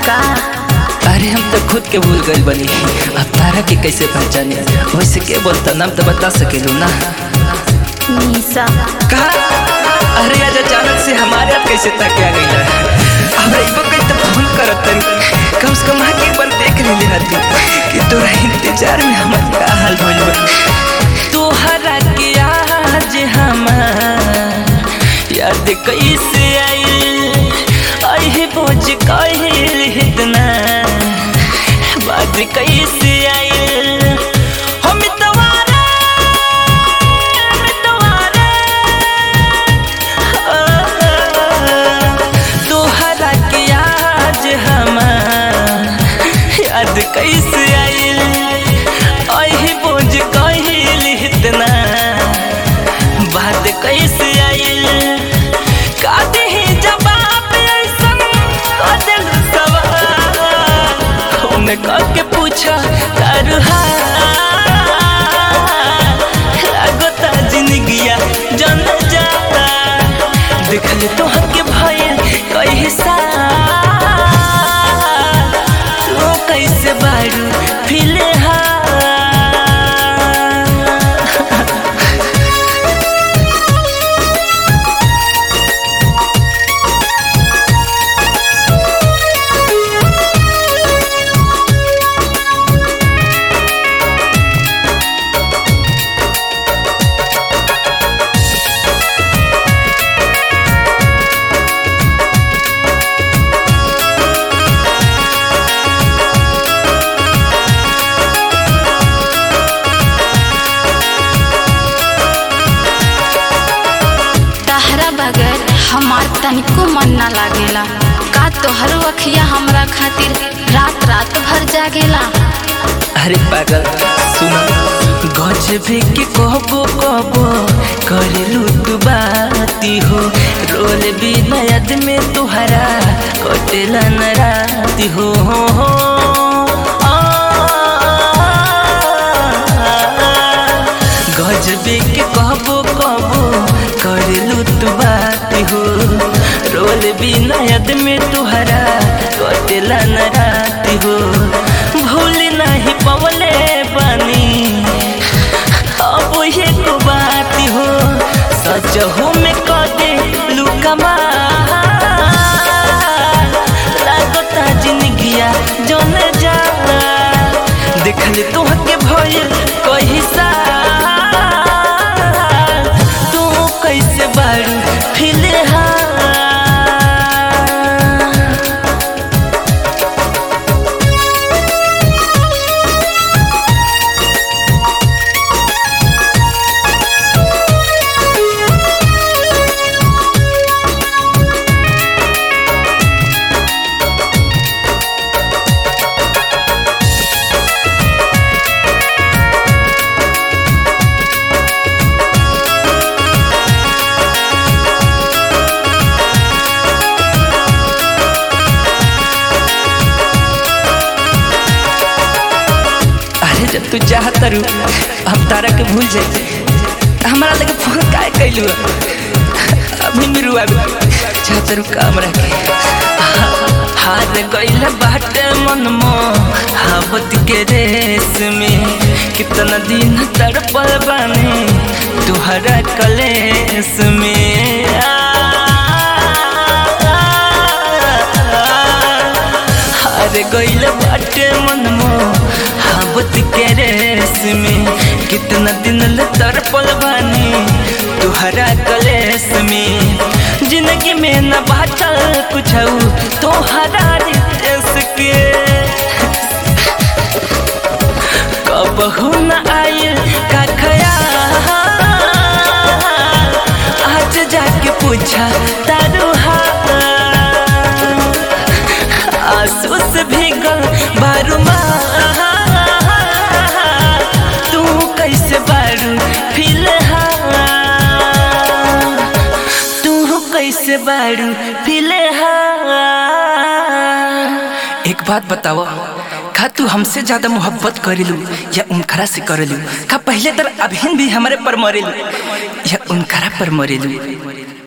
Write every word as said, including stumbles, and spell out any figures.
का? अरे हम तो खुद के भूल गए बनी, अब तारा के कैसे पहचाने? वैसे के बोलता नाम तो बता सकेलू ना? निशा। कहा? अरे आज अचानक से हमारे हाथ कैसे तक आ गई है? अब रहीबो कहीं तो फोन करत तनी, कम से कम आके एक बार देख ले हती कि तोरा इंतजार में हमार का हाल भइल बा। तोहरा के आज हमार याद कैसे आई, आई बोझ कहिल इतना बात कैसे आई। हम तुम्हारे हम तुम्हारे तोहरा के आज हमार याद कैसे आई, आई बोझ कहिल इतना बात कैसे आई। कादे ही जवाब ऐसन कादल सवाल उन्हें करके पूछा तारू लागता जिंदगिया जन जाता देखले तो हके भइल कई साल तू कैसे बारू फिलहाल। बगैर हमार तनिको मन ना लागेला का? तोहर अखिया हमरा खातिर रात रात भर जागेला। अरे पागल सुन, गजबे के कहबो कहबो करेलू तू बाती हो, रोल भी नयद में तुहरा कटेला न राती हो। गजबे के कहबो कहबो करेलू तू बाती हो, रोल भी नयद में तुहरा कटेला न राती हो। भूल नहीं पवले बानी अब ये को बाती हो, सच हो में कदे लुकमा लागता जिंदगिया जन जा देखले तोहके भइल कई साल तू कैसे बारू फिलहाल। जब तू चाहत रू हम तारा के भूल जाए, हमारा लगे फोन काय कैलू अभी मेरू आ चाहत रू काम रखे हार गइल बाटे मन मोहब्बत के रेस में। कितना दिन तड़पल बानी तुहरा कलेस में, हार गइल बाटे मन मोहब्बत के रेस में। कितना दिन ले तड़पल बानी तुहरा कलेस में। जिंदगी में न बाचल कुछ तोहरा रितेश के, कबहू न आइल का ख्याल आज जाके पूछा तारू आंसू से भीगल बारू तू कैसे बारू फिलहाल, तू कैसे बारू फिलहाल। एक बात बताओ, का तू हमसे ज्यादा मोहब्बत करेलू या उनकरा से करेलू? का पहले तर अभिन भी हमारे पर मरेलू या उनकरा पर मरेलू?